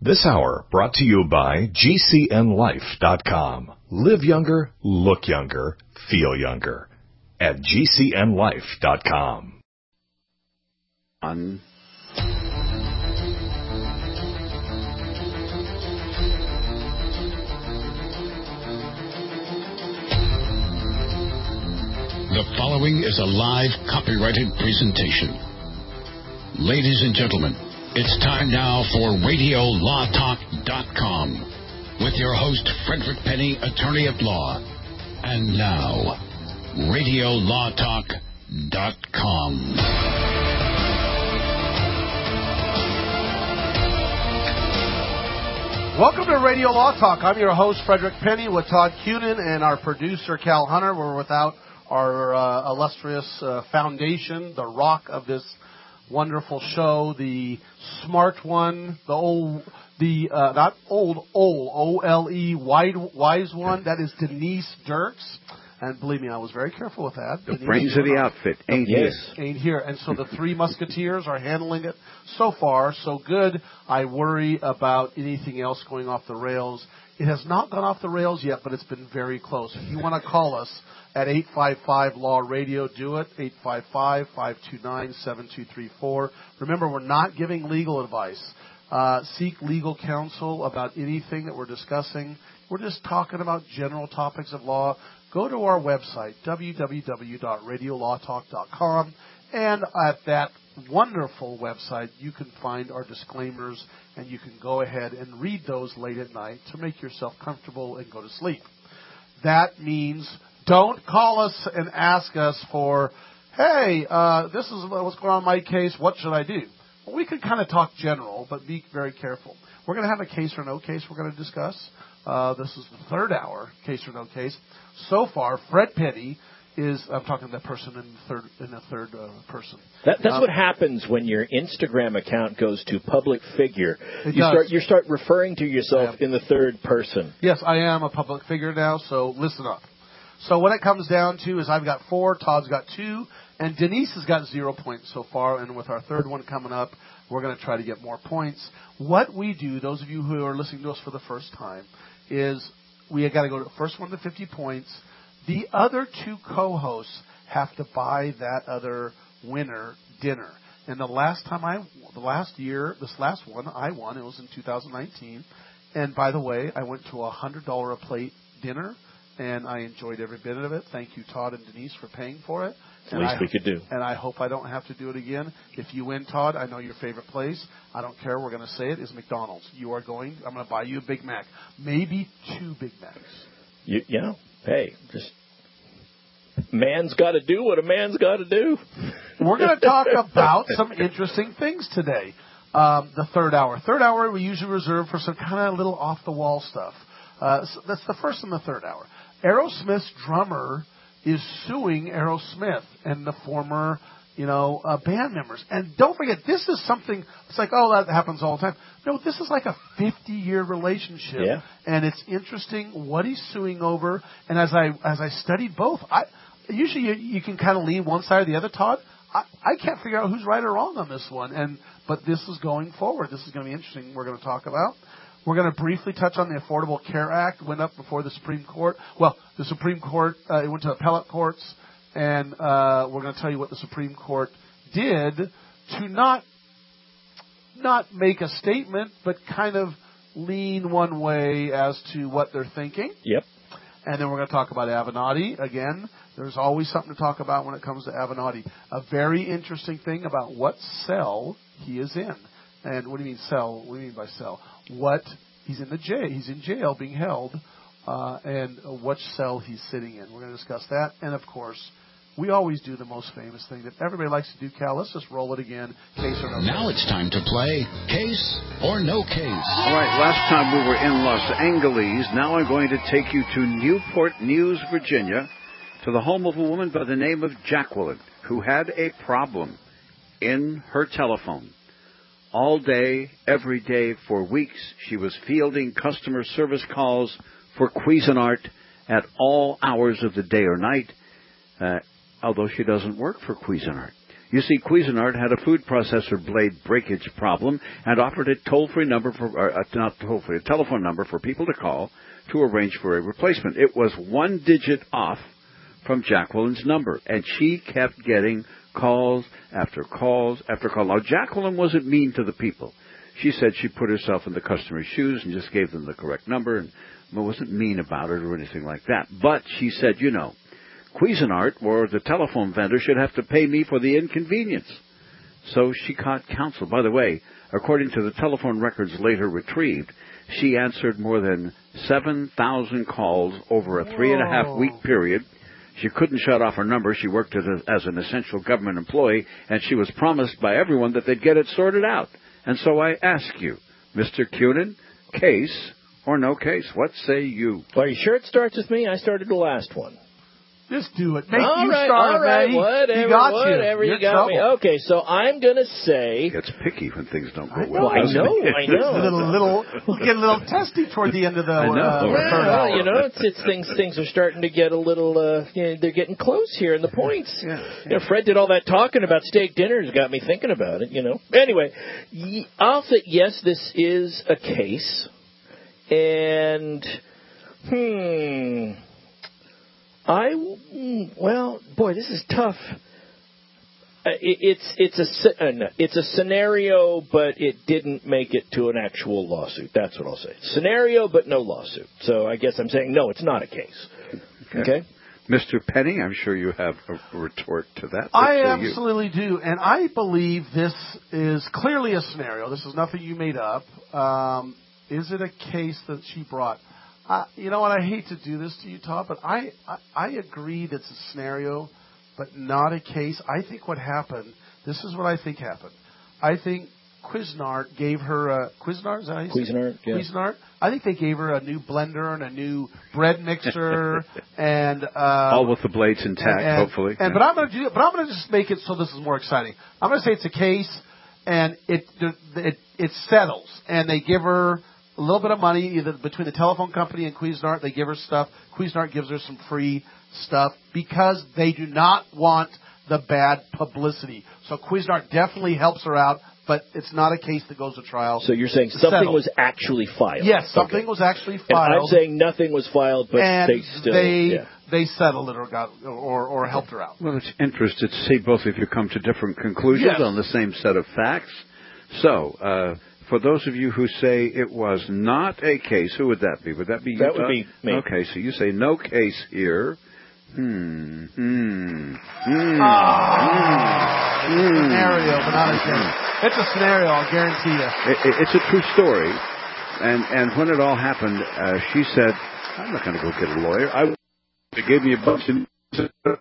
This hour brought to you by GCNLife.com. Live younger, look younger, feel younger at GCNLife.com. The following is a live copyrighted presentation. Ladies and gentlemen, it's time now for RadioLawTalk.com with your host, Frederick Penny, attorney at law. And now, RadioLawTalk.com. Welcome to Radio Law Talk. I'm your host, Frederick Penny, with Todd Cunin and our producer, Cal Hunter. We're without our illustrious foundation, the rock of this wonderful show, the smart one, not old, O-L-E, wise one. That is Denise Dirks. And believe me, I was very careful with that. The brains of the outfit ain't here. And so the three musketeers are handling it so far, so good. I worry about anything else going off the rails. It has not gone off the rails yet, but it's been very close. If you want to call us at 855-LAW-RADIO, do it, 855-529-7234. Remember, we're not giving legal advice. Seek legal counsel about anything that we're discussing. We're just talking about general topics of law. Go to our website, www.radiolawtalk.com, and at that wonderful website, you can find our disclaimers, and you can go ahead and read those late at night to make yourself comfortable and go to sleep. That means don't call us and ask us for, hey, this is what's going on in my case, what should I do? Well, we can kind of talk general, but be very careful. We're going to have a case or no case we're going to discuss. This is the third hour, case or no case. So far, Fred Petty is, I'm talking to the person in the third person. That's what happens when your Instagram account goes to public figure. You start referring to yourself in the third person. Yes, I am a public figure now, so listen up. So what it comes down to is I've got 4, Todd's got 2, and Denise has got 0 points so far, and with our third one coming up, we're going to try to get more points. What we do, those of you who are listening to us for the first time, is we got to go to the first one to 50 points. The other 2 co-hosts have to buy that other winner dinner. And this last one I won. It was in 2019. And by the way, I went to a $100 a plate dinner, and I enjoyed every bit of it. Thank you, Todd and Denise, for paying for it. And least we could do. And I hope I don't have to do it again. If you win, Todd, I know your favorite place. I don't care. We're going to say it is McDonald's. You are going. I'm going to buy you a Big Mac. Maybe 2 Big Macs. Hey, just man's got to do what a man's got to do. We're going to talk about some interesting things today. The third hour. Third hour we usually reserve for some kind of little off-the-wall stuff. So that's the first and the third hour. Aerosmith's drummer is suing Aerosmith and the former, band members. And don't forget, this is something, it's like, oh, that happens all the time. No, this is like a 50-year relationship. Yeah. And it's interesting what he's suing over. And as I studied both, usually you can kind of lean one side or the other, Todd. I can't figure out who's right or wrong on this one. But this is going forward. This is going to be interesting. We're going to talk about. We're going to briefly touch on the Affordable Care Act. Went up before the Supreme Court. Well, the Supreme Court, it went to appellate courts, and we're going to tell you what the Supreme Court did to not make a statement, but kind of lean one way as to what they're thinking. Yep. And then we're going to talk about Avenatti. Again, there's always something to talk about when it comes to Avenatti. A very interesting thing about what cell he is in. And what do you mean cell? What do you mean by cell? He's in jail being held, and which cell he's sitting in. We're going to discuss that. And, of course, we always do the most famous thing that everybody likes to do, Cal. Let's just roll it again, case or no case. Now it's time to play Case or No Case. All right, last time we were in Los Angeles. Now I'm going to take you to Newport News, Virginia, to the home of a woman by the name of Jacqueline, who had a problem in her telephone. All day, every day, for weeks, she was fielding customer service calls for Cuisinart at all hours of the day or night, although she doesn't work for Cuisinart. You see, Cuisinart had a food processor blade breakage problem and offered a toll-free number a telephone number for people to call to arrange for a replacement. It was 1 digit off from Jacqueline's number, and she kept getting calls after calls after calls. Now, Jacqueline wasn't mean to the people. She said she put herself in the customer's shoes and just gave them the correct number and wasn't mean about it or anything like that. But she said, Cuisinart or the telephone vendor should have to pay me for the inconvenience. So she caught counsel. By the way, according to the telephone records later retrieved, she answered more than 7,000 calls over a 3.5-week period. She couldn't shut off her number. She worked as an essential government employee, and she was promised by everyone that they'd get it sorted out. And so I ask you, Mr. Cunin, case or no case? What say you? Well, are you sure it starts with me? I started the last one. Just do it. Make all you right, start, all right, Manny. whatever you got me. Okay, so I'm going to say... It gets picky when things don't go well. Well, I know. We'll get a little testy toward the end of the third hour. It's things are starting to get a little, they're getting close here in the points. Yeah. Fred did all that talking about steak dinners, got me thinking about it, Anyway, I'll say, yes, this is a case. And, this is tough. It's a scenario, but it didn't make it to an actual lawsuit. That's what I'll say. Scenario, but no lawsuit. So I guess I'm saying no, it's not a case. Okay? Mr. Penny, I'm sure you have a retort to that. I absolutely do, and I believe this is clearly a scenario. This is nothing you made up. Is it a case that she brought? You know what? I hate to do this to you, Todd, but I agree that it's a scenario, but not a case. I think what happened, this is what I think happened. I think Cuisinart gave her a... Cuisinart, is that how you say it? Cuisinart, yeah. Cuisinart. I think they gave her a new blender and a new bread mixer and... all with the blades intact, hopefully. But I'm going to just make it so this is more exciting. I'm going to say it's a case, and it settles, and they give her a little bit of money either between the telephone company and Cuisinart. They give her stuff. Cuisinart gives her some free stuff because they do not want the bad publicity. So Cuisinart definitely helps her out, but it's not a case that goes to trial. So you're saying something was actually filed? Yes, something was actually filed. And I'm saying nothing was filed, but they still... They settled it or helped her out. Well, it's interesting to see both of you come to different conclusions on the same set of facts. So, for those of you who say it was not a case, who would that be? Would that be you? That would be me. Okay, so you say no case here. Scenario, but not a case. It's a scenario, I'll guarantee you. It's a true story. And when it all happened, she said, I'm not going to go get a lawyer. They gave me a bunch of...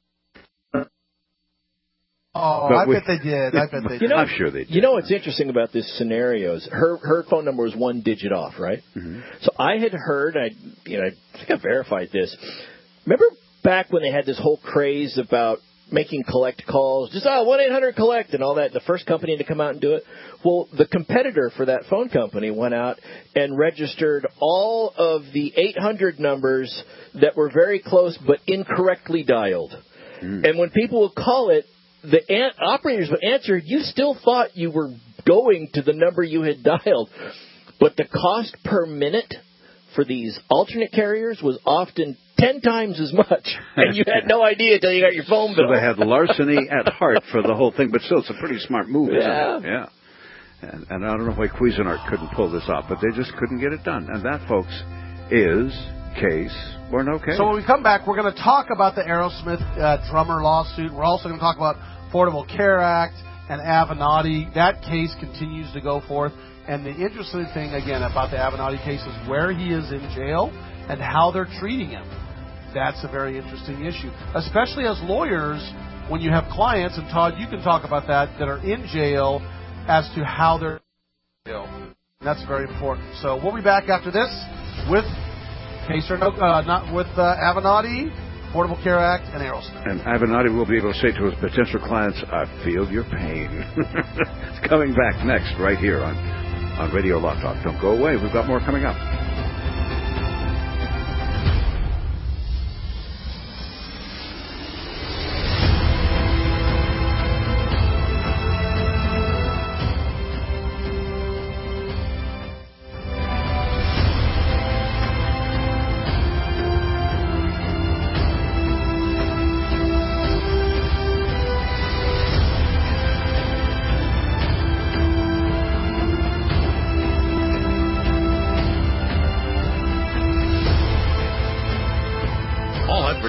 I bet they did. I'm sure they did. You know what's interesting about this scenario is her phone number was 1 digit off, right? Mm-hmm. So I had heard, I think I verified this. Remember back when they had this whole craze about making collect calls, just 1-800-COLLECT and all that, the first company to come out and do it? Well, the competitor for that phone company went out and registered all of the 800 numbers that were very close but incorrectly dialed. Mm. And when people would call it, the operators would answer, you still thought you were going to the number you had dialed. But the cost per minute for these alternate carriers was often 10 times as much. And you had no idea until you got your phone bill. So they had larceny at heart for the whole thing. But still, it's a pretty smart move, isn't it? Yeah. And I don't know why Cuisinart couldn't pull this off, but they just couldn't get it done. And that, folks, is case or no case. So when we come back, we're going to talk about the Aerosmith drummer lawsuit. We're also going to talk about Affordable Care Act and Avenatti. That case continues to go forth. And the interesting thing, again, about the Avenatti case is where he is in jail and how they're treating him. That's a very interesting issue, especially as lawyers when you have clients, and Todd, you can talk about that are in jail as to how they're in jail. And that's very important. So we'll be back after this with case or no, not with Avenatti, Affordable Care Act, and Aerosmith. And Avenatti will be able to say to his potential clients, I feel your pain. It's coming back next right here on Radio Law Talk. Don't go away. We've got more coming up.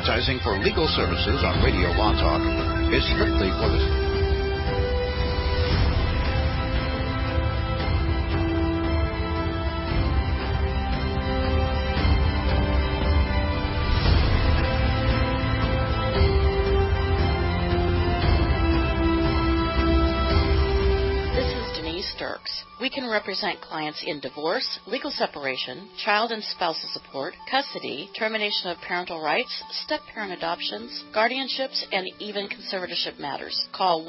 advertising for legal services on Radio Law Talk is strictly for the... We can represent clients in divorce, legal separation, child and spousal support, custody, termination of parental rights, step-parent adoptions, guardianships, and even conservatorship matters. Call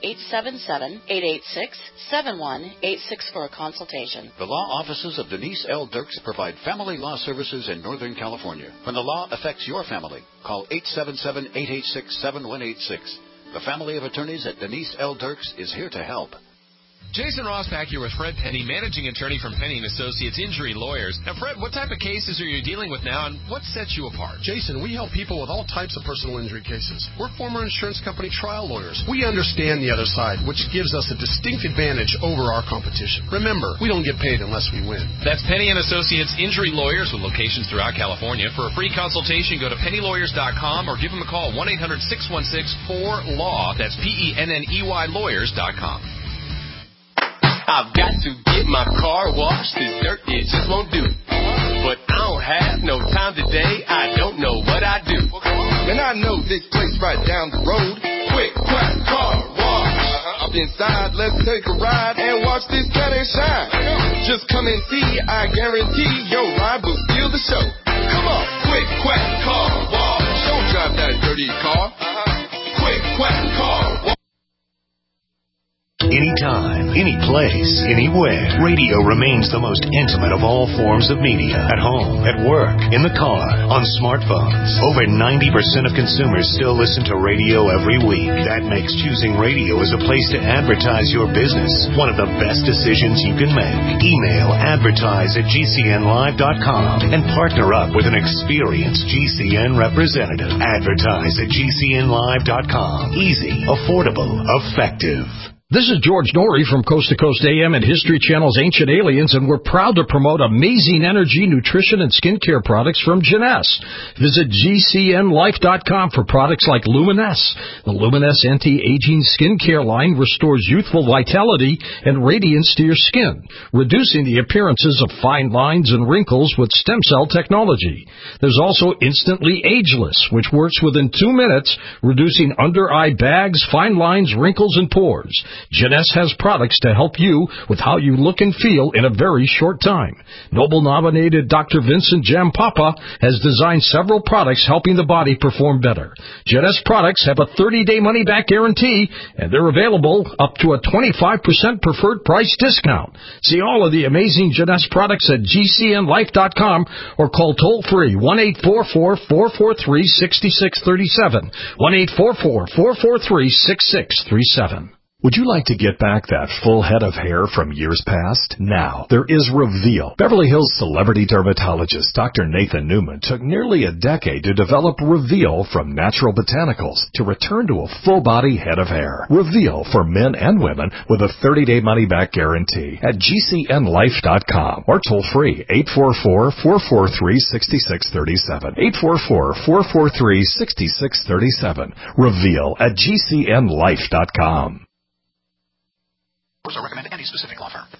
1-877-886-7186 for a consultation. The law offices of Denise L. Dirks provide family law services in Northern California. When the law affects your family, call 877-886-7186. The family of attorneys at Denise L. Dirks is here to help. Jason Ross back here with Fred Penny, managing attorney from Penny & Associates Injury Lawyers. Now, Fred, what type of cases are you dealing with now, and what sets you apart? Jason, we help people with all types of personal injury cases. We're former insurance company trial lawyers. We understand the other side, which gives us a distinct advantage over our competition. Remember, we don't get paid unless we win. That's Penny & Associates Injury Lawyers with locations throughout California. For a free consultation, go to pennylawyers.com or give them a call, 1-800-616-4LAW. That's PENNEY lawyers.com. I've got to get my car washed. This dirt, it just won't do. But I don't have no time today. I don't know what I do. Man, I know this place right down the road. Quick, Quack Car Wash. Up inside, let's take a ride and watch this cat and shine. Just come and see, I guarantee your ride will steal the show. Come on, Quick Quack Car Wash. Don't drive that dirty car. Quick Quack Car Wash. Anytime, any place, anywhere. Radio remains the most intimate of all forms of media. At home, at work, in the car, on smartphones. Over 90% of consumers still listen to radio every week. That makes choosing radio as a place to advertise your business one of the best decisions you can make. Email advertise@gcnlive.com and partner up with an experienced GCN representative. Advertise@gcnlive.com. Easy, affordable, effective. This is George Norrie from Coast to Coast AM and History Channel's Ancient Aliens, and we're proud to promote amazing energy, nutrition, and skincare products from Jeunesse. Visit GCNlife.com for products like Luminesse. The Luminesse anti-aging skincare line restores youthful vitality and radiance to your skin, reducing the appearances of fine lines and wrinkles with stem cell technology. There's also Instantly Ageless, which works within 2 minutes, reducing under-eye bags, fine lines, wrinkles, and pores. Jeunesse has products to help you with how you look and feel in a very short time. Nobel-nominated Dr. Vincent Jampapa has designed several products helping the body perform better. Jeunesse products have a 30-day money-back guarantee, and they're available up to a 25% preferred price discount. See all of the amazing Jeunesse products at GCNlife.com or call toll-free 1-844-443-6637, 1-844-443-6637. Would you like to get back that full head of hair from years past? Now, there is Reveal. Beverly Hills celebrity dermatologist Dr. Nathan Newman took nearly a decade to develop Reveal from natural botanicals to return to a full-body head of hair. Reveal for men and women with a 30-day money-back guarantee at GCNlife.com or toll-free 844-443-6637, 844-443-6637. Reveal at GCNlife.com. Or recommend any specific law firm.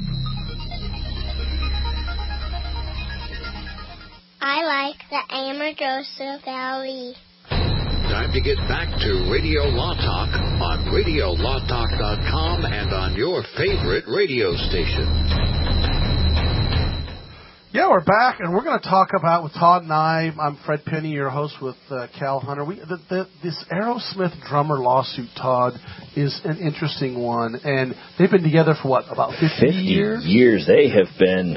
I like the Amargosa Valley. Time to get back to Radio Law Talk on RadioLawTalk.com and on your favorite radio station. Yeah, we're back, and we're going to talk about with Todd and I'm Fred Penny, your host with Cal Hunter. This Aerosmith drummer lawsuit, Todd, is an interesting one, and they've been together for what, about 50 years? They have been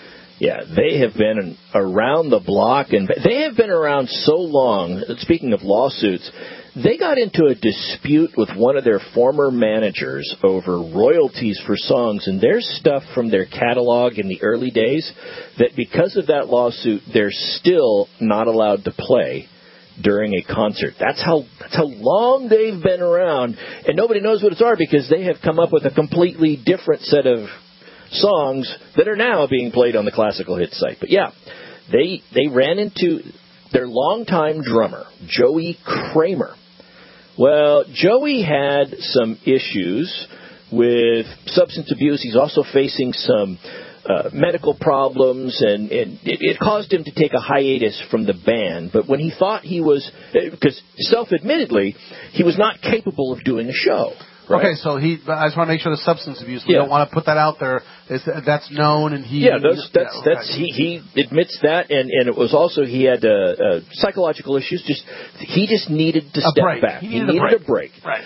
around the block, and they have been around so long. Speaking of lawsuits, they got into a dispute with one of their former managers over royalties for songs, and there's stuff from their catalog in the early days that because of that lawsuit, they're still not allowed to play during a concert. That's how long they've been around, and nobody knows what it's are because they have come up with a completely different set of songs that are now being played on the classical hit site. But yeah, they ran into their longtime drummer, Joey Kramer. Well, Joey had some issues with substance abuse. He's also facing some medical problems, and it caused him to take a hiatus from the band. But when he thought he was, because self-admittedly, he was not capable of doing a show. Right? Okay, so I just want to make sure the substance abuse. We don't want to put that out there. That's known, and he. Yeah, he admits that, and it was also he had psychological issues. He just needed to step back. He needed a break. Right.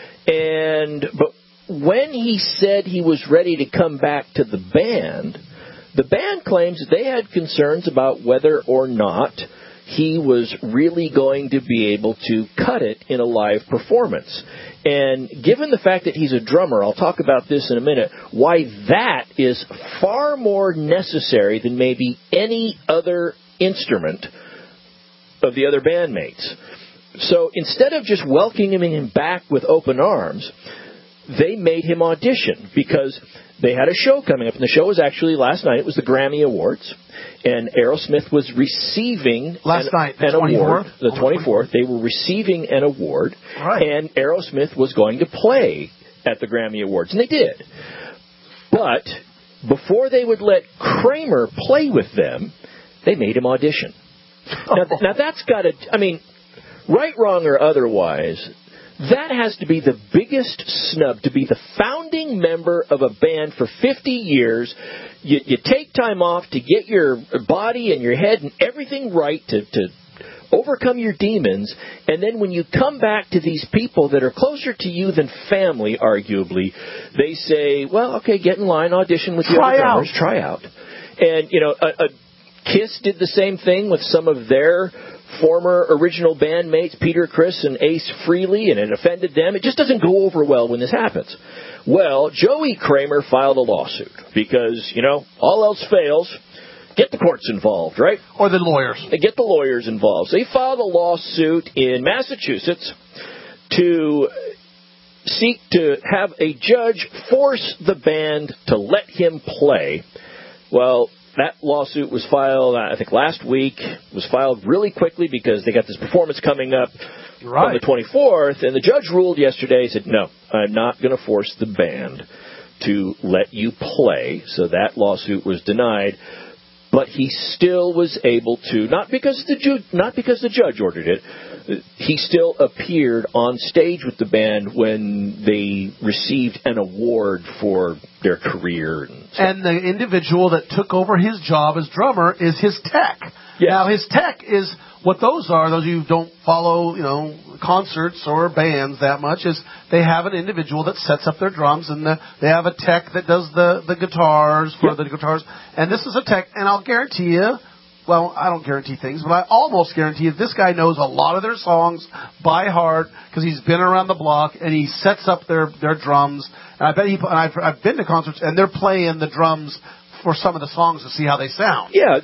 But when he said he was ready to come back to the band claims that they had concerns about whether or not he was really going to be able to cut it in a live performance. And given the fact that he's a drummer, I'll talk about this in a minute, why that is far more necessary than maybe any other instrument of the other bandmates. So instead of just welcoming him back with open arms, they made him audition because they had a show coming up, and the show was actually last night. It was the Grammy Awards, and Aerosmith was receiving an award. The 24th. They were receiving an award, and Aerosmith was going to play at the Grammy Awards, and they did. But before they would let Kramer play with them, they made him audition. Now that's got to, right, wrong, or otherwise, that has to be the biggest snub, to be the founding member of a band for 50 years. You take time off to get your body and your head and everything right to overcome your demons, and then when you come back to these people that are closer to you than family, arguably, they say, well, okay, get in line, audition with the other drummers, try out. And, Kiss did the same thing with some of their former original bandmates, Peter Criss and Ace Frehley, and it offended them. It just doesn't go over well when this happens. Well, Joey Kramer filed a lawsuit because, all else fails, get the courts involved, right? Or the lawyers. They get the lawyers involved. So he filed a lawsuit in Massachusetts to seek to have a judge force the band to let him play. Well, that lawsuit was filed, I think, last week. It was filed really quickly because they got this performance coming up on the 24th, and the judge ruled yesterday, said, no, I'm not going to force the band to let you play. So that lawsuit was denied. But he still was able to, not because the judge ordered it, he still appeared on stage with the band when they received an award for their career. And the individual that took over his job as drummer is his tech. Yes. Now, his tech is what those are. Those of you who don't follow, concerts or bands that much, is they have an individual that sets up their drums, and they have a tech that does the guitars for the guitars. And this is a tech, and I'll guarantee you, well, I don't guarantee things, but I almost guarantee you this guy knows a lot of their songs by heart because he's been around the block, and he sets up their drums. And I bet I've been to concerts, and they're playing the drums for some of the songs to see how they sound. Yeah,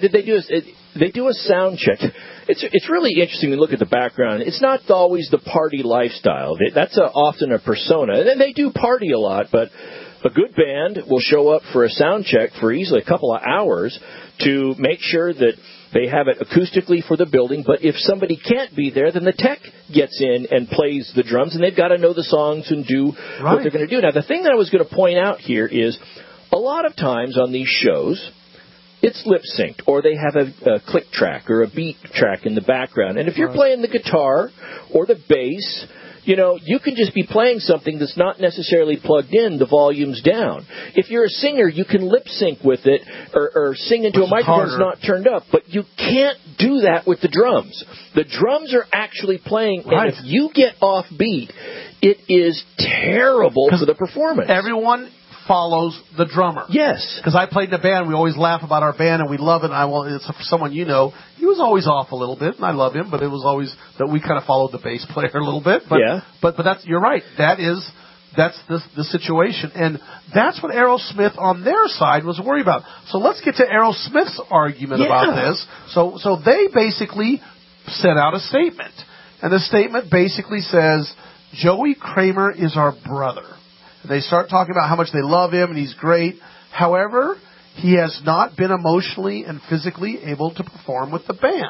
they do a sound check. It's really interesting to look at the background. It's not always the party lifestyle. That's often a persona. And they do party a lot, but a good band will show up for a sound check for easily a couple of hours to make sure that they have it acoustically for the building. But if somebody can't be there, then the tech gets in and plays the drums, and they've got to know the songs and do what they're going to do. Now, the thing that I was going to point out here is a lot of times on these shows, it's lip-synced, or they have a click track or a beat track in the background. And if you're playing the guitar or the bass, you can just be playing something that's not necessarily plugged in, the volume's down. If you're a singer, you can lip-sync with it or sing into a microphone that's not turned up. But you can't do that with the drums. The drums are actually playing, and if you get off beat, it is terrible for the performance. Everyone follows the drummer. Yes. Because I played in a band. We always laugh about our band, and we love it. It's for someone he was always off a little bit, and I love him, but it was always that we kind of followed the bass player a little bit. But, but that's, you're right. That's the situation. And that's what Aerosmith on their side was worried about. So let's get to Aerosmith's argument about this. So they basically sent out a statement. And the statement basically says, Joey Kramer is our brother. They start talking about how much they love him and he's great. However, he has not been emotionally and physically able to perform with the band.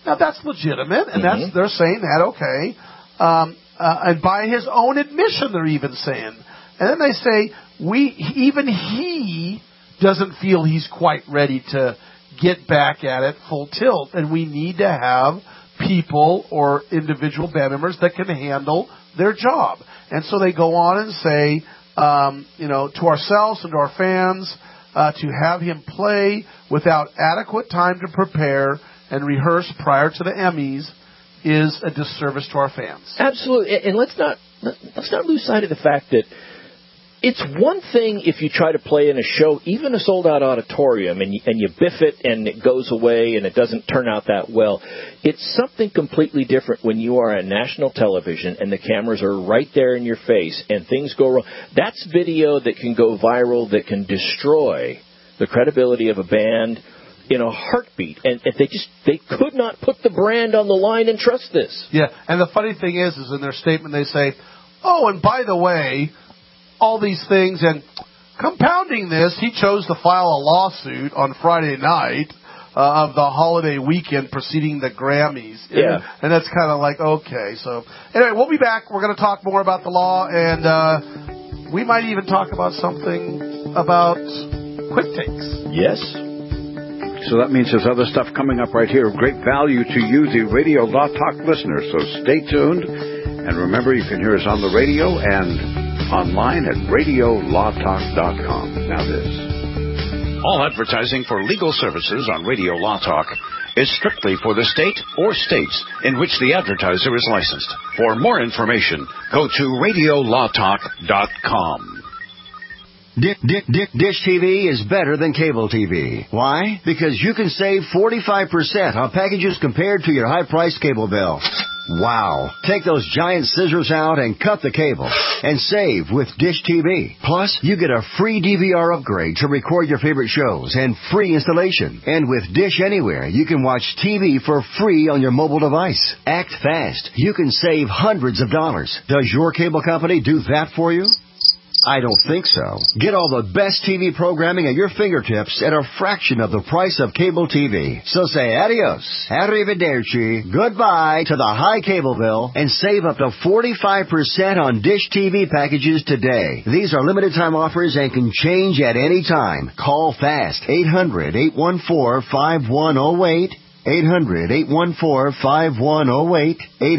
Now, that's legitimate, and they're saying that, okay. And by his own admission, they're even saying. And then they say, even he doesn't feel he's quite ready to get back at it full tilt, and we need to have people or individual band members that can handle their job. And so they go on and say, to ourselves and to our fans, to have him play without adequate time to prepare and rehearse prior to the Emmys is a disservice to our fans. Absolutely, and let's not lose sight of the fact that it's one thing if you try to play in a show, even a sold-out auditorium, and you biff it and it goes away and it doesn't turn out that well. It's something completely different when you are on national television and the cameras are right there in your face and things go wrong. That's video that can go viral, that can destroy the credibility of a band in a heartbeat. And they could not put the brand on the line and trust this. Yeah, and the funny thing is in their statement they say, oh, and by the way, all these things, and compounding this, he chose to file a lawsuit on Friday night of the holiday weekend preceding the Grammys. Yeah. And that's kind of like, okay. So, anyway, we'll be back. We're going to talk more about the law, and we might even talk about something about quick takes. Yes. So that means there's other stuff coming up right here of great value to you, the Radio Law Talk listeners. So stay tuned. And remember, you can hear us on the radio and online at radiolawtalk.com. Now this. All advertising for legal services on Radio Law Talk is strictly for the state or states in which the advertiser is licensed. For more information, go to radiolawtalk.com. Dish TV is better than cable TV. Why? Because you can save 45% on packages compared to your high-priced cable bill. Wow. Take those giant scissors out and cut the cable and save with Dish TV. Plus, you get a free DVR upgrade to record your favorite shows and free installation. And with Dish Anywhere, you can watch TV for free on your mobile device. Act fast. You can save hundreds of dollars. Does your cable company do that for you? I don't think so. Get all the best TV programming at your fingertips at a fraction of the price of cable TV. So say adios, arrivederci, goodbye to the high cable bill and save up to 45% on Dish TV packages today. These are limited time offers and can change at any time. Call fast. 800-814-5108. 800-814-5108.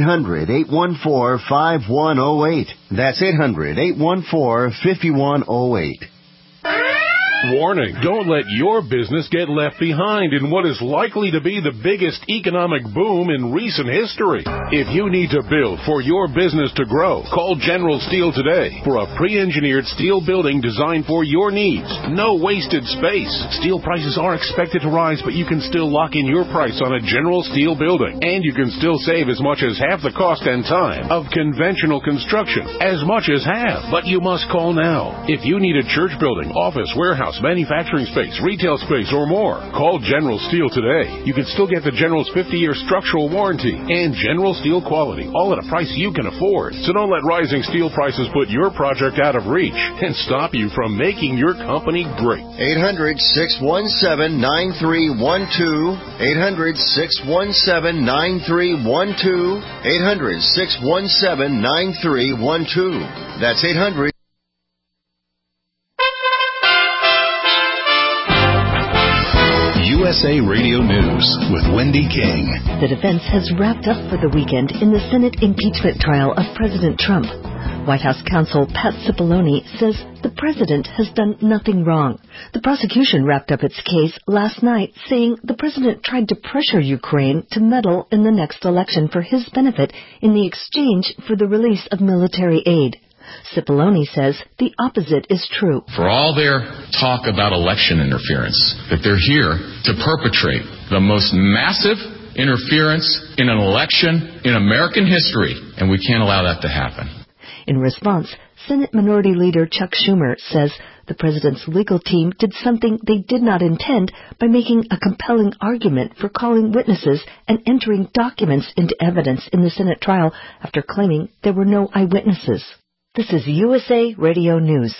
800-814-5108. That's 800-814-5108. Warning, don't let your business get left behind in what is likely to be the biggest economic boom in recent history. If you need to build for your business to grow, call General Steel today for a pre-engineered steel building designed for your needs. No wasted space. Steel prices are expected to rise, but you can still lock in your price on a General Steel building. And you can still save as much as half the cost and time of conventional construction. As much as half. But you must call now. If you need a church building, office, warehouse, manufacturing space, retail space, or more, call General Steel today. You can still get the General's 50-year structural warranty and General Steel quality, all at a price you can afford. So don't let rising steel prices put your project out of reach and stop you from making your company great. 800-617-9312. 800-617-9312. 800-617-9312. That's 800. USA Radio News with Wendy King. The defense has wrapped up for the weekend in the Senate impeachment trial of President Trump. White House counsel Pat Cipollone says the president has done nothing wrong. The prosecution wrapped up its case last night, saying the president tried to pressure Ukraine to meddle in the next election for his benefit in the exchange for the release of military aid. Cipollone says the opposite is true. For all their talk about election interference, that they're here to perpetrate the most massive interference in an election in American history, and we can't allow that to happen. In response, Senate Minority Leader Chuck Schumer says the president's legal team did something they did not intend by making a compelling argument for calling witnesses and entering documents into evidence in the Senate trial after claiming there were no eyewitnesses. This is USA Radio News.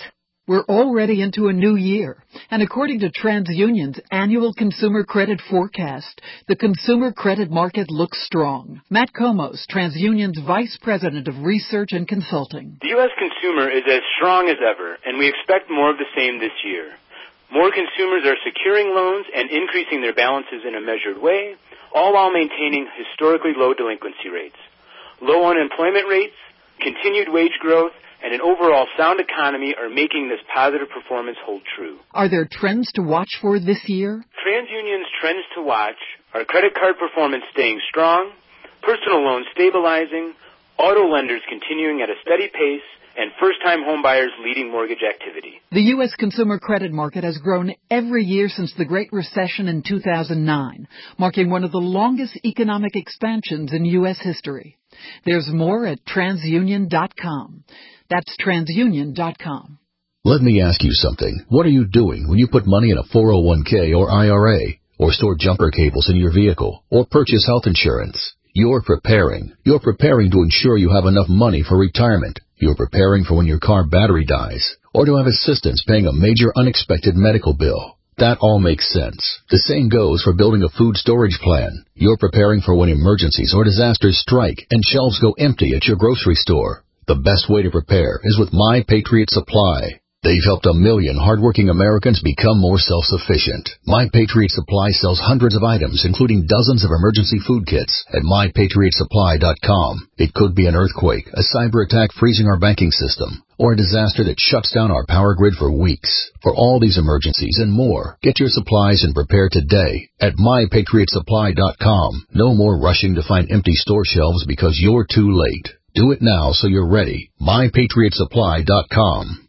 We're already into a new year, and according to TransUnion's annual consumer credit forecast, the consumer credit market looks strong. Matt Komos, TransUnion's Vice President of Research and Consulting. The U.S. consumer is as strong as ever, and we expect more of the same this year. More consumers are securing loans and increasing their balances in a measured way, all while maintaining historically low delinquency rates. Low unemployment rates, continued wage growth, and an overall sound economy are making this positive performance hold true. Are there trends to watch for this year? TransUnion's trends to watch are credit card performance staying strong, personal loans stabilizing, auto lenders continuing at a steady pace, and first-time homebuyers leading mortgage activity. The U.S. consumer credit market has grown every year since the Great Recession in 2009, marking one of the longest economic expansions in U.S. history. There's more at TransUnion.com. That's TransUnion.com. Let me ask you something. What are you doing when you put money in a 401k or IRA, or store jumper cables in your vehicle, or purchase health insurance? You're preparing. You're preparing to ensure you have enough money for retirement. You're preparing for when your car battery dies, or to have assistance paying a major unexpected medical bill. That all makes sense. The same goes for building a food storage plan. You're preparing for when emergencies or disasters strike and shelves go empty at your grocery store. The best way to prepare is with My Patriot Supply. They've helped 1 million hardworking Americans become more self-sufficient. My Patriot Supply sells hundreds of items, including dozens of emergency food kits at MyPatriotSupply.com. It could be an earthquake, a cyber attack freezing our banking system, or a disaster that shuts down our power grid for weeks. For all these emergencies and more, get your supplies and prepare today at MyPatriotSupply.com. No more rushing to find empty store shelves because you're too late. Do it now so you're ready. MyPatriotSupply.com.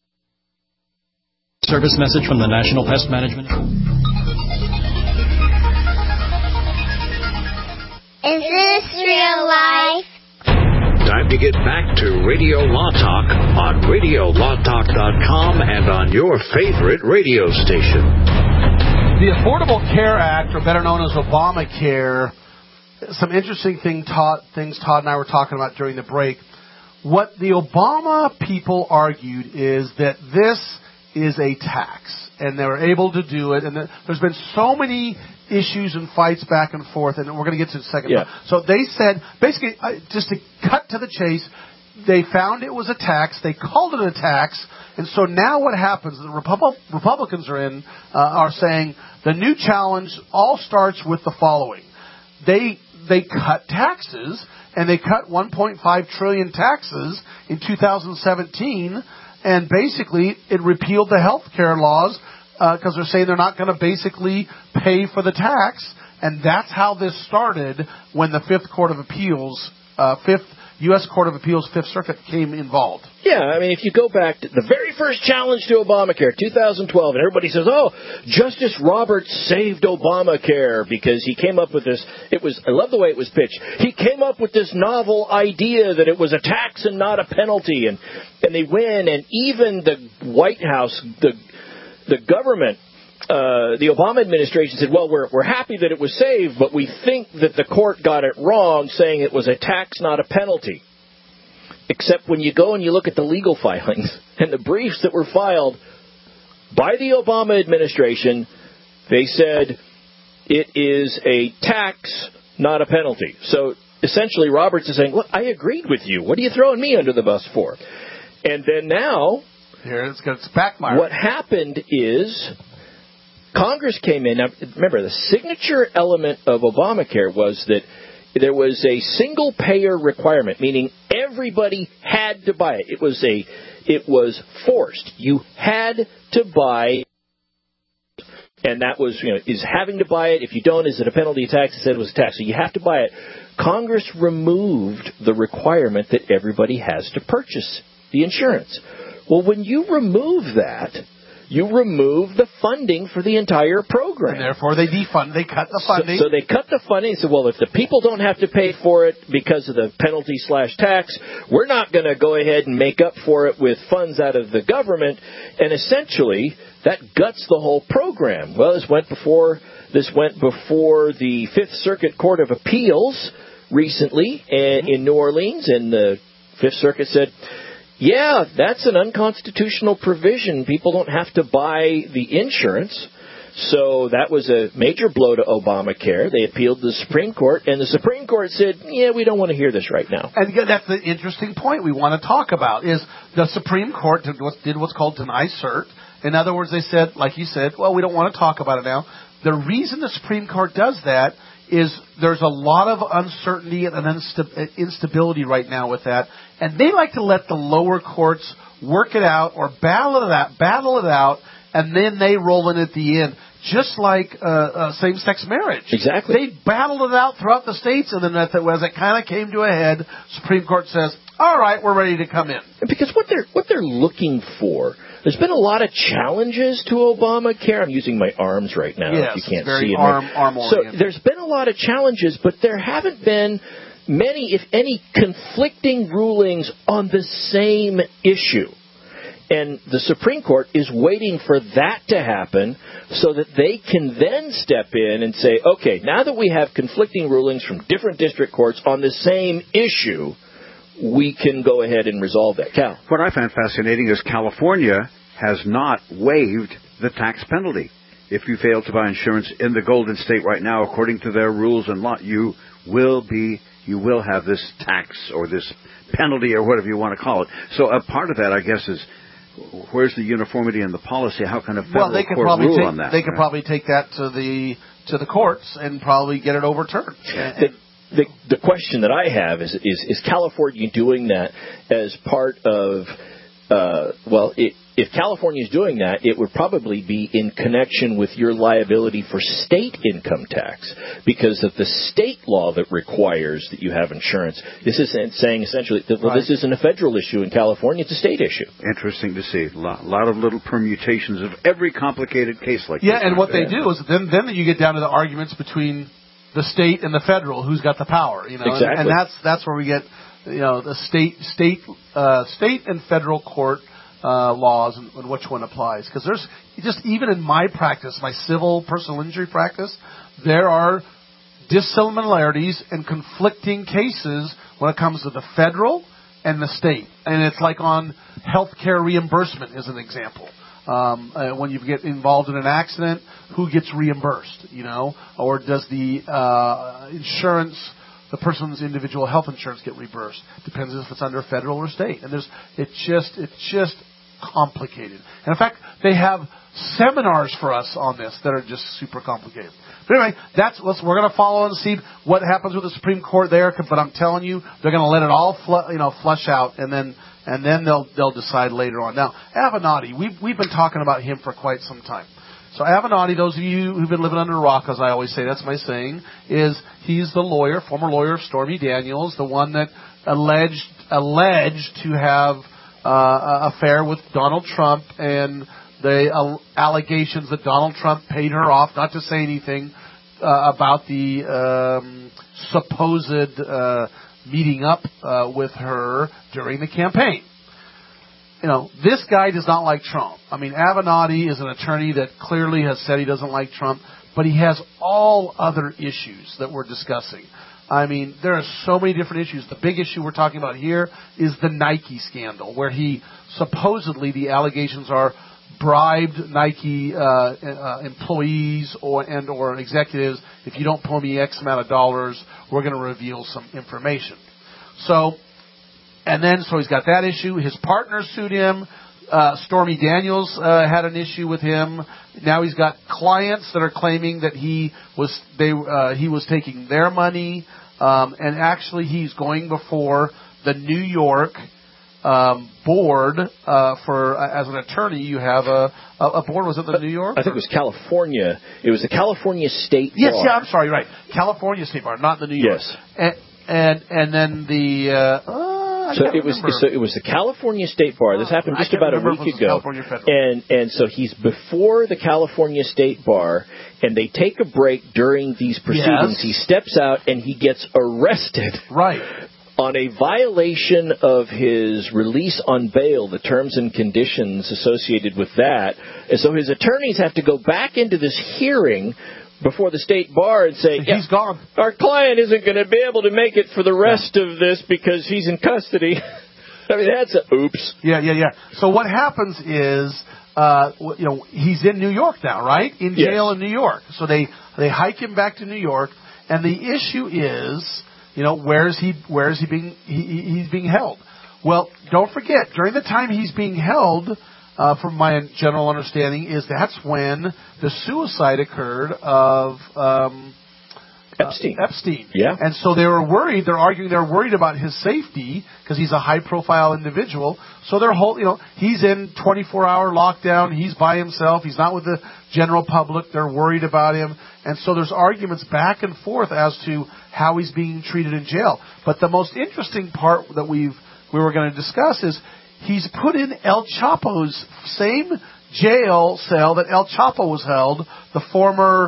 Service message from the National Pest Management. Is this real life? Time to get back to Radio Law Talk on RadioLawTalk.com and on your favorite radio station. The Affordable Care Act, or better known as Obamacare, some interesting things Todd and I were talking about during the break. What the Obama people argued is that this is a tax, and they were able to do it. And there's been so many issues and fights back and forth, and we're going to get to it in a second. Yeah. So they said, basically, just to cut to the chase, they found it was a tax. They called it a tax. And so now what happens, the Republicans are saying the new challenge all starts with the following. They cut taxes, and they cut $1.5 trillion taxes in 2017. And basically, it repealed the health care laws because they're saying they're not going to basically pay for the tax. And that's how this started when the Fifth U.S. Court of Appeals, Fifth Circuit came involved. Yeah, I mean, if you go back to the very first challenge to Obamacare, 2012, and everybody says, oh, Justice Roberts saved Obamacare because he came up with this. I love the way it was pitched. He came up with this novel idea that it was a tax and not a penalty, and they win, and even the White House, the government, the Obama administration said, well, we're happy that it was saved, but we think that the court got it wrong, saying it was a tax, not a penalty. Except when you go and you look at the legal filings and the briefs that were filed by the Obama administration, they said it is a tax, not a penalty. So essentially Roberts is saying, look, I agreed with you. What are you throwing me under the bus for? And then now, here it's backfired. What happened is Congress came in. Now, remember, the signature element of Obamacare was that there was a single-payer requirement, meaning everybody had to buy it. It was forced. You had to buy, and that was, is having to buy it. If you don't, is it a penalty tax? It said it was a tax, so you have to buy it. Congress removed the requirement that everybody has to purchase the insurance. Well, when you remove that, you remove the funding for the entire program. And therefore they defund. They cut the funding. So they cut the funding and said, well, if the people don't have to pay for it because of the penalty/tax, we're not going to go ahead and make up for it with funds out of the government. And essentially, that guts the whole program. Well, this went before the Fifth Circuit Court of Appeals recently in New Orleans, and the Fifth Circuit said, yeah, that's an unconstitutional provision. People don't have to buy the insurance. So that was a major blow to Obamacare. They appealed to the Supreme Court, and the Supreme Court said, yeah, we don't want to hear this right now. And again, that's the interesting point we want to talk about, is the Supreme Court did what's called deny cert. In other words, they said, like you said, well, we don't want to talk about it now. The reason the Supreme Court does that is there's a lot of uncertainty and instability right now with that, and they like to let the lower courts work it out or battle it out, and then they roll in at the end, just like same-sex marriage. Exactly. They battled it out throughout the states, and then as it kind of came to a head, Supreme Court says, all right, we're ready to come in. Because what they're looking for, there's been a lot of challenges to Obamacare. I'm using my arms right now. Yes, if you can't very see arm-oriented. So there's been a lot of challenges, but there haven't been many, if any, conflicting rulings on the same issue. And the Supreme Court is waiting for that to happen so that they can then step in and say, okay, now that we have conflicting rulings from different district courts on the same issue, we can go ahead and resolve that. Cal. What I find fascinating is California has not waived the tax penalty. If you fail to buy insurance in the Golden State right now, according to their rules and law, you will have this tax or this penalty or whatever you want to call it. So a part of that, I guess, is where's the uniformity in the policy? How can a federal court rule on that? They could probably take that to the courts and probably get it overturned. The question that I have is California doing that as part of if California is doing that, it would probably be in connection with your liability for state income tax because of the state law that requires that you have insurance. This isn't saying essentially that this isn't a federal issue in California, it's a state issue. Interesting to see. A lot of little permutations of every complicated case like this. Yeah, and what they do is then you get down to the arguments between the state and the federal, who's got the power, Exactly. and that's where we get, the state and federal court laws and which one applies. Because there's just, even in my practice, my civil personal injury practice, there are dissimilarities and conflicting cases when it comes to the federal and the state. And it's like on health care reimbursement as an example. When you get involved in an accident, who gets reimbursed, or does the insurance, the person's individual health insurance, get reimbursed? Depends if it's under federal or state. And it's just complicated. And in fact, they have seminars for us on this that are just super complicated. But anyway, we're going to follow and see what happens with the Supreme Court there. But I'm telling you, they're going to let it all flush out, and then they'll decide later on. Now, Avenatti, we've been talking about him for quite some time. So Avenatti, those of you who've been living under a rock, as I always say, that's my saying, is he's the former lawyer of Stormy Daniels, the one that alleged to have an affair with Donald Trump, and the allegations that Donald Trump paid her off not to say anything about the supposed meeting up with her during the campaign. This guy does not like Trump. I mean, Avenatti is an attorney that clearly has said he doesn't like Trump, but he has all other issues that we're discussing. I mean, there are so many different issues. The big issue we're talking about here is the Nike scandal, where he supposedly, the allegations are, bribed Nike employees or executives. If you don't pay me X amount of dollars, we're going to reveal some information. So he's got that issue. His partner sued him. Stormy Daniels had an issue with him. Now he's got clients that are claiming that he was taking their money, and actually he's going before the New York board as an attorney. You have a board. Was it the New York? I think it was California. It was the California State Bar. Yes, I'm sorry, right. California State Bar, not the New York. Yes. And then the. It was the California State Bar. This happened just about a week ago. And so he's before the California State Bar, and they take a break during these proceedings. Yes. He steps out and he gets arrested. Right. On a violation of his release on bail, the terms and conditions associated with that. And so his attorneys have to go back into this hearing before the state bar and say, he's gone. Our client isn't going to be able to make it for the rest of this because he's in custody. I mean, that's a oops. Yeah. So what happens is, he's in New York now, right? In jail in New York. So they hike him back to New York, and the issue is, where is he being he's being held? Well, don't forget, during the time he's being held, from my general understanding, is that's when the suicide occurred of Epstein. Yeah. And so they were worried. They're arguing they're worried about his safety because he's a high-profile individual. So he's in 24-hour lockdown. He's by himself. He's not with the general public. They're worried about him. And so there's arguments back and forth as to how he's being treated in jail. But the most interesting part that we were going to discuss is he's put in El Chapo's same jail cell that El Chapo was held, the former,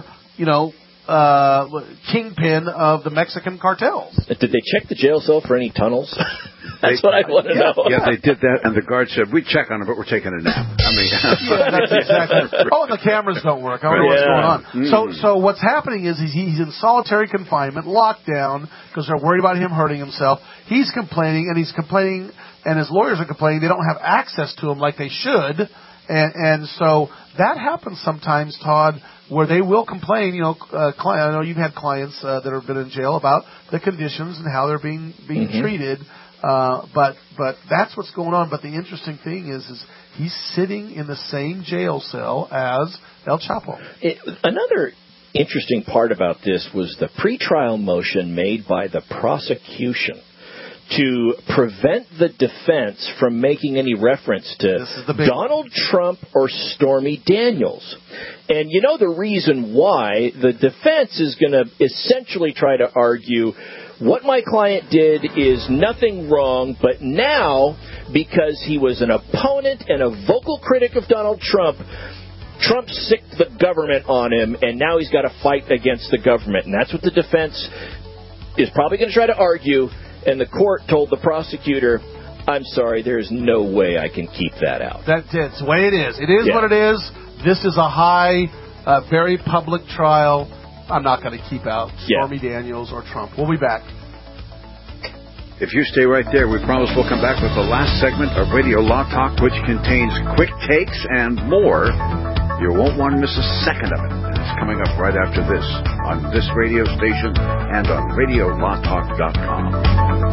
kingpin of the Mexican cartels. Did they check the jail cell for any tunnels? That's what I want to know. Yeah, they did that, and the guard said, "We check on him, but we're taking a nap." I mean, that's exactly. Oh, and the cameras don't work. I don't know what's going on. So what's happening is he's in solitary confinement, locked down, because they're worried about him hurting himself. He's complaining, and his lawyers are complaining they don't have access to him like they should. And so that happens sometimes, Todd, where they will complain. I know you've had clients that have been in jail about the conditions and how they're being treated. But that's what's going on. But the interesting thing is he's sitting in the same jail cell as El Chapo. Another interesting part about this was the pretrial motion made by the prosecution to prevent the defense from making any reference to Donald Trump or Stormy Daniels. And the reason why the defense is going to essentially try to argue what my client did is nothing wrong, but now, because he was an opponent and a vocal critic of Donald Trump, Trump sicked the government on him, and now he's got to fight against the government. And that's what the defense is probably going to try to argue. And the court told the prosecutor, "I'm sorry, there's no way I can keep that out." That's it. It's the way it is. It is what it is. This is a very public trial. I'm not going to keep out Stormy Daniels or Trump. We'll be back. If you stay right there, we promise we'll come back with the last segment of Radio Law Talk, which contains quick takes and more. You won't want to miss a second of it. It's coming up right after this on this radio station and on RadioLawTalk.com.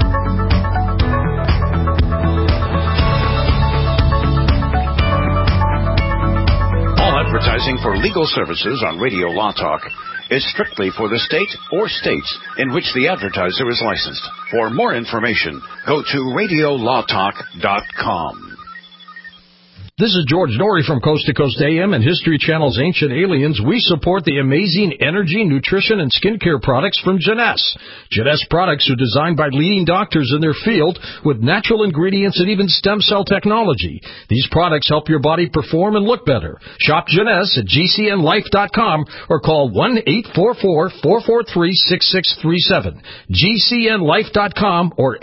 Advertising for legal services on Radio Law Talk is strictly for the state or states in which the advertiser is licensed. For more information, go to RadioLawTalk.com. This is George Norrie from Coast to Coast AM and History Channel's Ancient Aliens. We support the amazing energy, nutrition, and skincare products from Jeunesse. Jeunesse products are designed by leading doctors in their field with natural ingredients and even stem cell technology. These products help your body perform and look better. Shop Jeunesse at GCNlife.com or call 1-844-443-6637. GCNlife.com or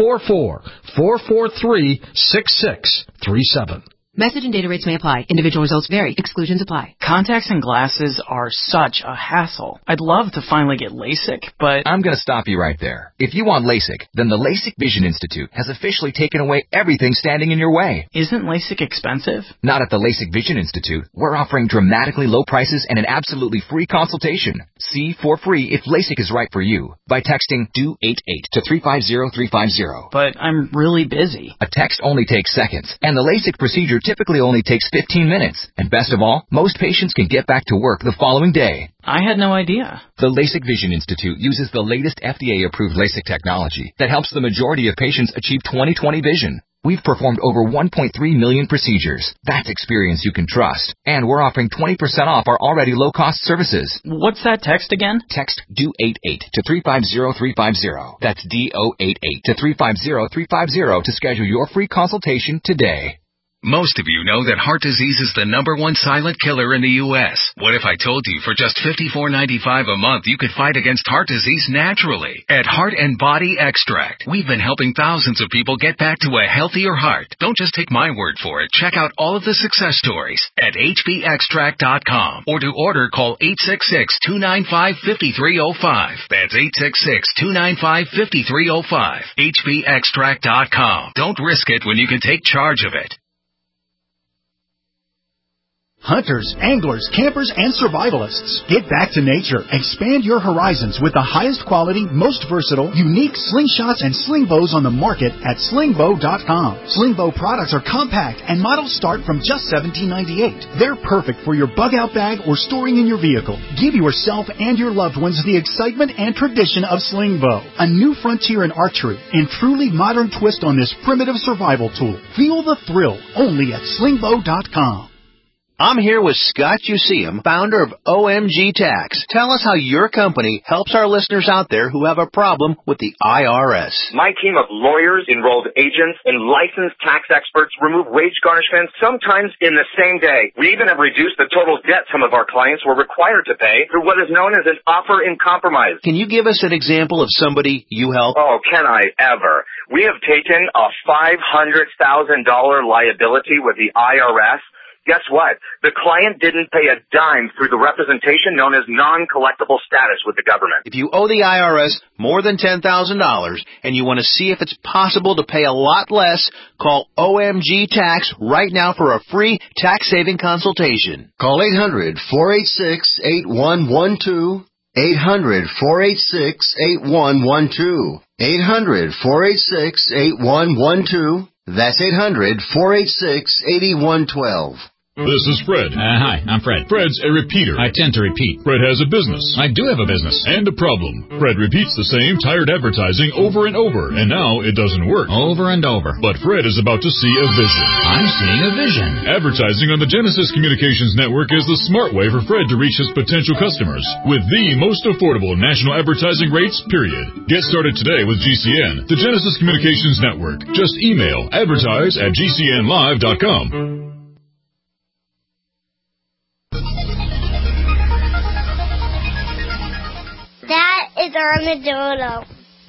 844-443-6637. Message and data rates may apply. Individual results vary. Exclusions apply. Contacts and glasses are such a hassle. I'd love to finally get LASIK, but... I'm going to stop you right there. If you want LASIK, then the LASIK Vision Institute has officially taken away everything standing in your way. Isn't LASIK expensive? Not at the LASIK Vision Institute. We're offering dramatically low prices and an absolutely free consultation. See for free if LASIK is right for you by texting DO88 to 350350. But I'm really busy. A text only takes seconds, and the LASIK procedure typically only takes 15 minutes. And best of all, most patients can get back to work the following day. I had no idea. The LASIK Vision Institute uses the latest FDA-approved LASIK technology that helps the majority of patients achieve 20/20 vision. We've performed over 1.3 million procedures. That's experience you can trust. And we're offering 20% off our already low-cost services. What's that text again? Text DO88 to 350350. That's DO88 to 350350 to schedule your free consultation today. Most of you know that heart disease is the #1 silent killer in the U.S. What if I told you for just $54.95 a month you could fight against heart disease naturally? At Heart and Body Extract, we've been helping thousands of people get back to a healthier heart. Don't just take my word for it. Check out all of the success stories at hbextract.com, or to order, call 866-295-5305. That's 866-295-5305. hbextract.com. Don't risk it when you can take charge of it. Hunters, anglers, campers, and survivalists. Get back to nature. Expand your horizons with the highest quality, most versatile, unique slingshots and sling bows on the market at slingbow.com. Slingbow products are compact and models start from just $17.98. They're perfect for your bug-out bag or storing in your vehicle. Give yourself and your loved ones the excitement and tradition of Slingbow, a new frontier in archery and truly modern twist on this primitive survival tool. Feel the thrill only at slingbow.com. I'm here with Scott Useum, founder of OMG Tax. Tell us how your company helps our listeners out there who have a problem with the IRS. My team of lawyers, enrolled agents, and licensed tax experts remove wage garnishments sometimes in the same day. We even have reduced the total debt some of our clients were required to pay through what is known as an offer in compromise. Can you give us an example of somebody you help? Oh, can I ever? We have taken a $500,000 liability with the IRS. Guess what? The client didn't pay a dime through the representation known as non-collectible status with the government. If you owe the IRS more than $10,000 and you want to see if it's possible to pay a lot less, call OMG Tax right now for a free tax-saving consultation. Call 800-486-8112. 800-486-8112. 800-486-8112. That's 800-486-8112. This is Fred. Hi, I'm Fred. Fred's a repeater. I tend to repeat. Fred has a business. I do have a business. And a problem. Fred repeats the same tired advertising over and over, and now it doesn't work. Over and over. But Fred is about to see a vision. I'm seeing a vision. Advertising on the Genesis Communications Network is the smart way for Fred to reach his potential customers with the most affordable national advertising rates, period. Get started today with GCN, the Genesis Communications Network. Just email advertise@gcnlive.com. That is Armadillo.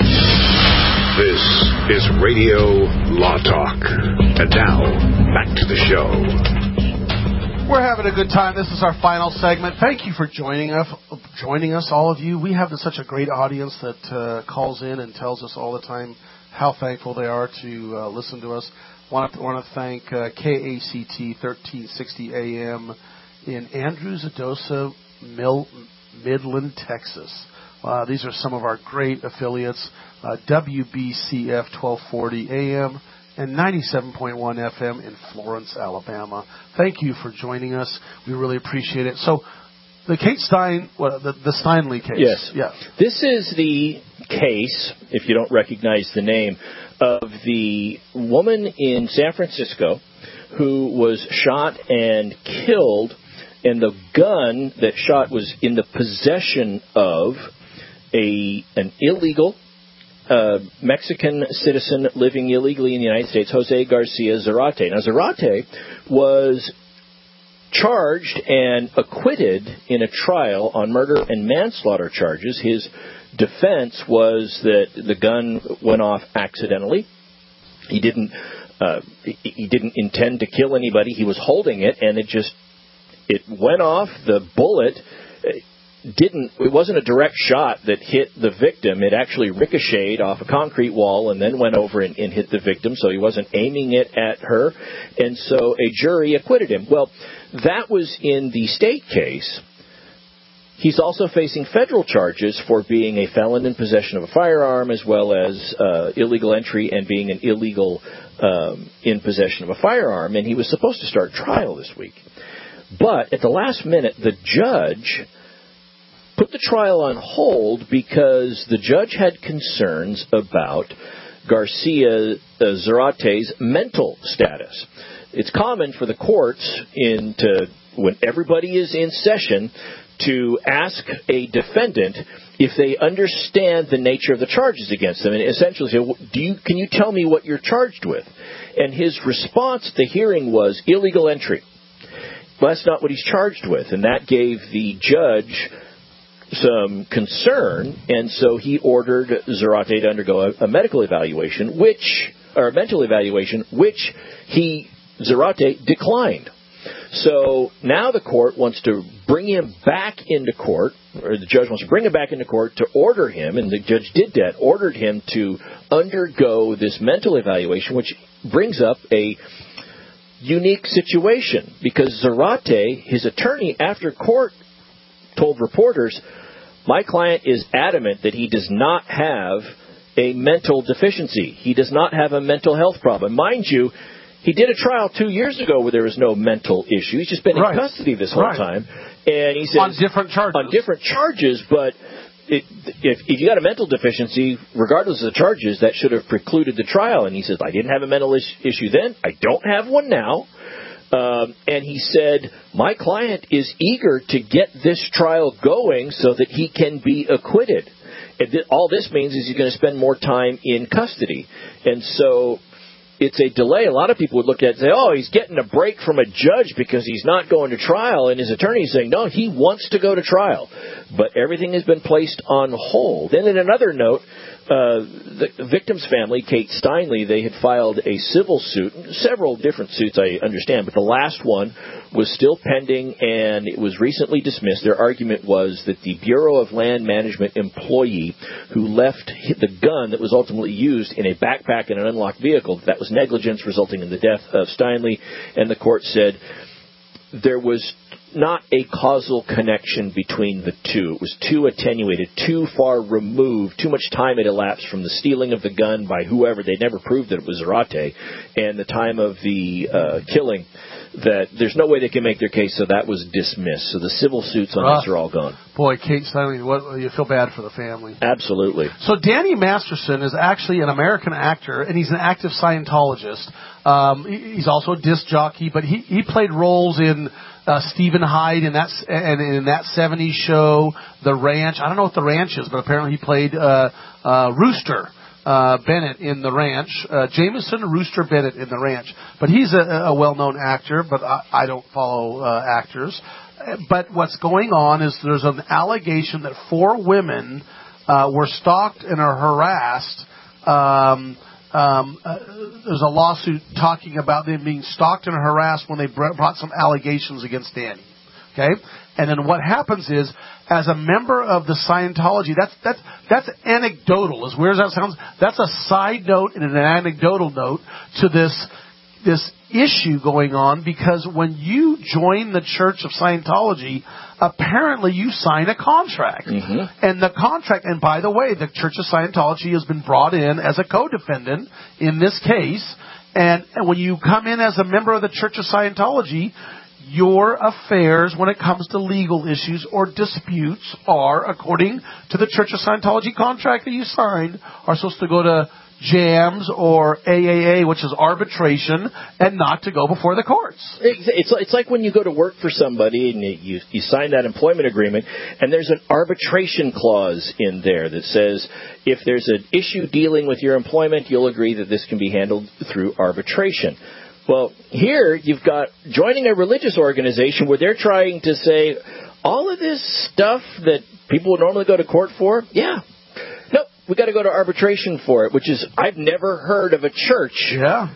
This is Radio Law Talk. And now, back to the show. We're having a good time. This is our final segment. Thank you for joining us, all of you. We have such a great audience that calls in and tells us all the time how thankful they are to listen to us. Want to thank KACT 1360 AM in Andrews, Adosa, Midland, Texas. These are some of our great affiliates, WBCF 1240 AM and 97.1 FM in Florence, Alabama. Thank you for joining us. We really appreciate it. So, the Kate Stein, the Steinle case. Yes. Yeah. This is the case, if you don't recognize the name, of the woman in San Francisco who was shot and killed, and the gun that shot was in the possession of an illegal Mexican citizen living illegally in the United States, Jose Garcia Zarate. Now, Zarate was charged and acquitted in a trial on murder and manslaughter charges. His defense was that the gun went off accidentally. He didn't intend to kill anybody. He was holding it, and it went off. The bullet it wasn't a direct shot that hit the victim. It actually ricocheted off a concrete wall and then went over and hit the victim, so he wasn't aiming it at her, and so a jury acquitted him. Well, that was in the state case. He's also facing federal charges for being a felon in possession of a firearm, as well as illegal entry and being an illegal in possession of a firearm, and he was supposed to start trial this week. But at the last minute, the judge put the trial on hold because the judge had concerns about Garcia Zarate's mental status. It's common for the courts when everybody is in session to ask a defendant if they understand the nature of the charges against them, and essentially say, can you tell me what you're charged with? And his response at the hearing was illegal entry. Well, that's not what he's charged with, and that gave the judge some concern, and so he ordered Zarate to undergo a mental evaluation, which Zarate declined. So now the court wants to bring him back into court, or the judge wants to bring him back into court to order him, and the judge did that, ordered him to undergo this mental evaluation, which brings up a unique situation, because Zarate, his attorney after court, told reporters, my client is adamant that he does not have a mental deficiency. He does not have a mental health problem. Mind you, he did a trial 2 years ago where there was no mental issue. He's just been in custody this whole time. And he says, on different charges. On different charges, but if you got a mental deficiency, regardless of the charges, that should have precluded the trial. And he says, I didn't have a mental issue then. I don't have one now. And he said, my client is eager to get this trial going so that he can be acquitted. And all this means is he's going to spend more time in custody. And so it's a delay. A lot of people would look at it and say, oh, he's getting a break from a judge because he's not going to trial. And his attorney is saying, no, he wants to go to trial. But everything has been placed on hold. And in another note, the victim's family, Kate Steinle, they had filed a civil suit, several different suits, I understand, but the last one was still pending, and it was recently dismissed. Their argument was that the Bureau of Land Management employee who left the gun that was ultimately used in a backpack in an unlocked vehicle, that was negligence resulting in the death of Steinle, and the court said there was not a causal connection between the two. It was too attenuated, too far removed, too much time had elapsed from the stealing of the gun by whoever. They never proved that it was Zarate, and the time of the killing, that there's no way they can make their case, so that was dismissed. So the civil suits on this are all gone. Boy, Kate Steinle, you feel bad for the family. Absolutely. So Danny Masterson is actually an American actor, and he's an active Scientologist. He's also a disc jockey, but he played roles in Stephen Hyde in that 70s show, The Ranch. I don't know what The Ranch is, but apparently he played Rooster Bennett in The Ranch. Jameson Rooster Bennett in The Ranch. But he's a well-known actor, but I don't follow actors. But what's going on is there's an allegation that 4 women were stalked and are harassed. There's a lawsuit talking about them being stalked and harassed when they brought some allegations against Danny. Okay? And then what happens is, as a member of the Scientology, that's anecdotal. As weird as that sounds, that's a side note and an anecdotal note to this issue going on, because when you join the Church of Scientology, apparently you sign a contract. Mm-hmm. And the contract, and by the way, the Church of Scientology has been brought in as a co-defendant in this case. And when you come in as a member of the Church of Scientology, your affairs when it comes to legal issues or disputes are, according to the Church of Scientology contract that you signed, are supposed to go to JAMS or AAA, which is arbitration, and not to go before the courts. It's like when you go to work for somebody and you sign that employment agreement, and there's an arbitration clause in there that says if there's an issue dealing with your employment, you'll agree that this can be handled through arbitration. Well, here you've got joining a religious organization where they're trying to say all of this stuff that people would normally go to court for, we got to go to arbitration for it, which is, I've never heard of a church, saying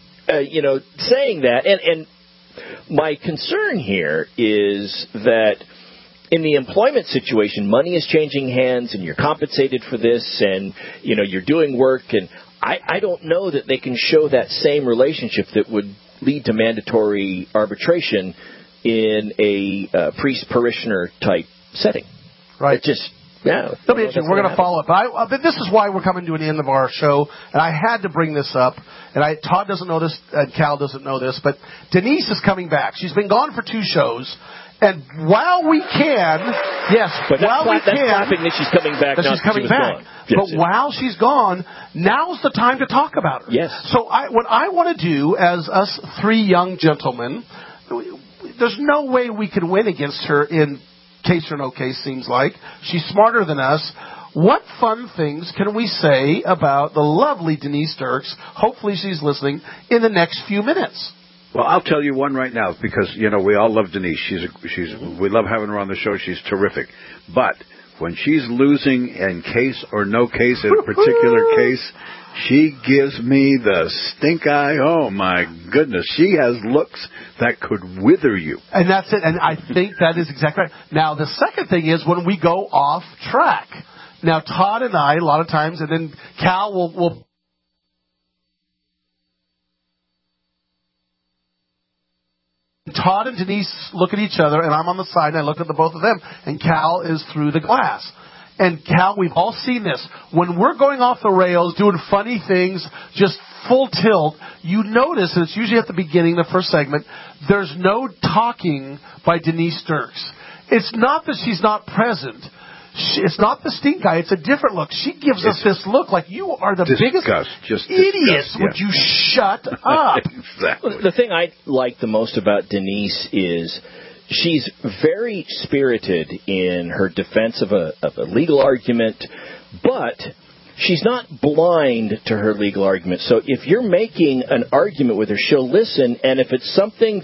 that. And my concern here is that in the employment situation, money is changing hands, and you're compensated for this, and you're doing work, and I don't know that they can show that same relationship that would lead to mandatory arbitration in a priest-parishioner type setting. Right. Yeah, we're going to follow it. But this is why we're coming to an end of our show, and I had to bring this up. And Todd doesn't know this, and Cal doesn't know this, but Denise is coming back. She's been gone for 2 shows. And while we can, but that's clapping that she's coming back. That she's coming back. Yes, but while she's gone, now's the time to talk about her. Yes. So what I want to do, as us 3 young gentlemen, there's no way we can win against her in case or no case seems like. She's smarter than us. What fun things can we say about the lovely Denise Dirks? Hopefully she's listening in the next few minutes. Well, I'll tell you one right now because, you know, we all love Denise. We love having her on the show. She's terrific. But when she's losing in case or no case in a particular case, she gives me the stink eye. Oh, my goodness. She has looks that could wither you. And that's it. And I think that is exactly right. Now, the second thing is when we go off track. Now, Todd and I, a lot of times, and then Cal will Todd and Denise look at each other, and I'm on the side, and I look at the both of them, and Cal is through the glass. And Cal, we've all seen this. When we're going off the rails, doing funny things, just full tilt, you notice, and it's usually at the beginning, the first segment, there's no talking by Denise Dirks. It's not that she's not present. It's not the stink eye. It's a different look. She gives us this look like you are the biggest idiots. Would you shut up? Exactly. The thing I like the most about Denise is she's very spirited in her defense of a legal argument, but she's not blind to her legal argument. So if you're making an argument with her, she'll listen, and if it's something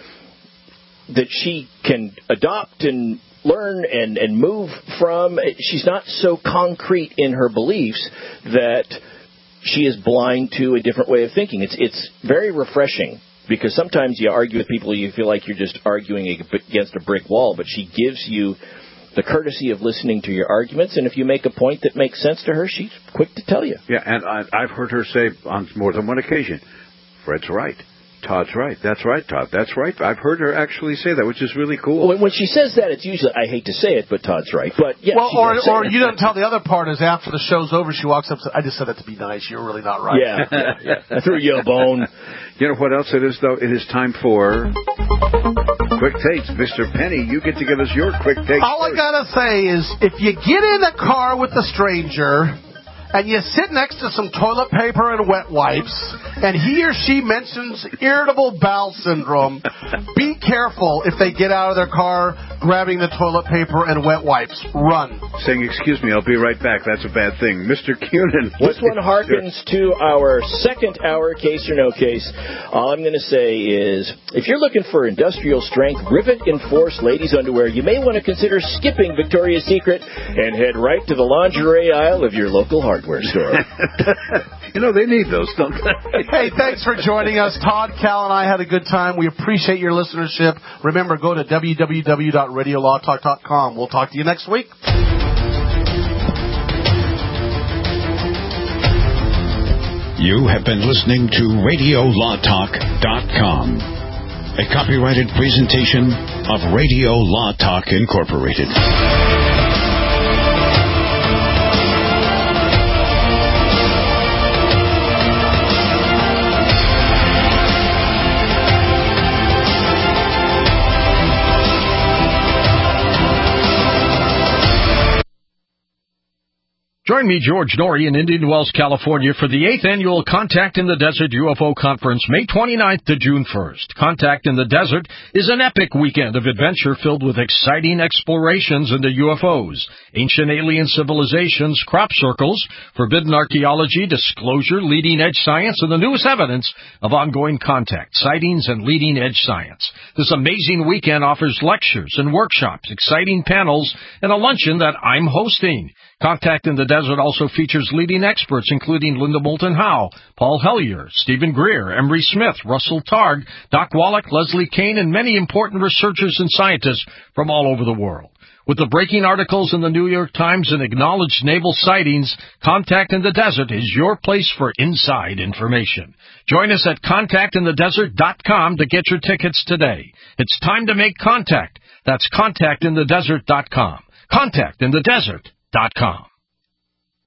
that she can adopt and learn and move from, she's not so concrete in her beliefs that she is blind to a different way of thinking. It's very refreshing, because sometimes you argue with people, you feel like you're just arguing against a brick wall, but she gives you the courtesy of listening to your arguments, and if you make a point that makes sense to her, she's quick to tell you. Yeah, and I've heard her say on more than one occasion, Fred's right. Todd's right. That's right, Todd. That's right. I've heard her actually say that, which is really cool. When she says that, it's usually, I hate to say it, but Todd's right. But yeah, well, or you don't tell the other part is after the show's over, she walks up and says, I just said that to be nice. You're really not right. Yeah. I threw you a bone. You know what else it is, though? It is time for Quick Takes. Mr. Penny, you get to give us your quick takes. All I got to say is, if you get in a car with a stranger and you sit next to some toilet paper and wet wipes, and he or she mentions irritable bowel syndrome, be careful if they get out of their car grabbing the toilet paper and wet wipes. Run. Saying, excuse me, I'll be right back. That's a bad thing. Mr. Cunin. This one harkens to our second hour, Case or No Case. All I'm going to say is, if you're looking for industrial strength, rivet enforced ladies' underwear, you may want to consider skipping Victoria's Secret and head right to the lingerie aisle of your local hardware store. You know, they need those, don't they? Hey, thanks for joining us. Todd, Cal, and I had a good time. We appreciate your listenership. Remember, go to www.radiolawtalk.com. We'll talk to you next week. You have been listening to RadioLawTalk.com, a copyrighted presentation of Radio Law Talk Incorporated. Join me, George Norrie, in Indian Wells, California, for the 8th Annual Contact in the Desert UFO Conference, May 29th to June 1st. Contact in the Desert is an epic weekend of adventure filled with exciting explorations into UFOs, ancient alien civilizations, crop circles, forbidden archaeology, disclosure, leading-edge science, and the newest evidence of ongoing contact, sightings, and leading-edge science. This amazing weekend offers lectures and workshops, exciting panels, and a luncheon that I'm hosting. Contact in the Desert also features leading experts including Linda Moulton Howe, Paul Hellyer, Stephen Greer, Emery Smith, Russell Targ, Doc Wallach, Leslie Kane, and many important researchers and scientists from all over the world. With the breaking articles in the New York Times and acknowledged naval sightings, Contact in the Desert is your place for inside information. Join us at contactinthedesert.com to get your tickets today. It's time to make contact. That's contactinthedesert.com. Contactinthedesert.com.